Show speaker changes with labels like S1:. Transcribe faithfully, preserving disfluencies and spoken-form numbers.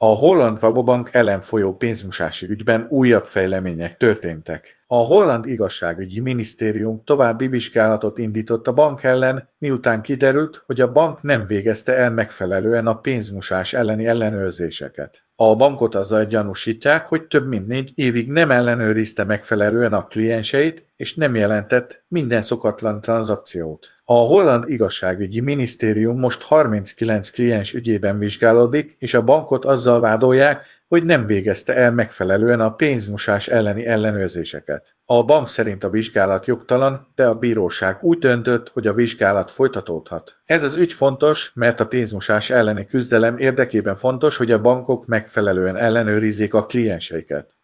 S1: A holland Rabobank ellen folyó pénzmosási ügyben újabb fejlemények történtek. A holland igazságügyi minisztérium további vizsgálatot indított a bank ellen, miután kiderült, hogy a bank nem végezte el megfelelően a pénzmosás elleni ellenőrzéseket. A bankot azzal gyanúsítják, hogy több mint négy évig nem ellenőrizte megfelelően a klienseit, és nem jelentett minden szokatlan tranzakciót. A holland igazságügyi minisztérium most harminckilenc kliens ügyében vizsgálódik, és a bankot azzal vádolják, hogy nem végezte el megfelelően a pénzmosás elleni ellenőrzéseket. A bank szerint a vizsgálat jogtalan, de a bíróság úgy döntött, hogy a vizsgálat folytatódhat. Ez az ügy fontos, mert a pénzmosás elleni küzdelem érdekében fontos, hogy a bankok megfelelően ellenőrizzék a klienseiket.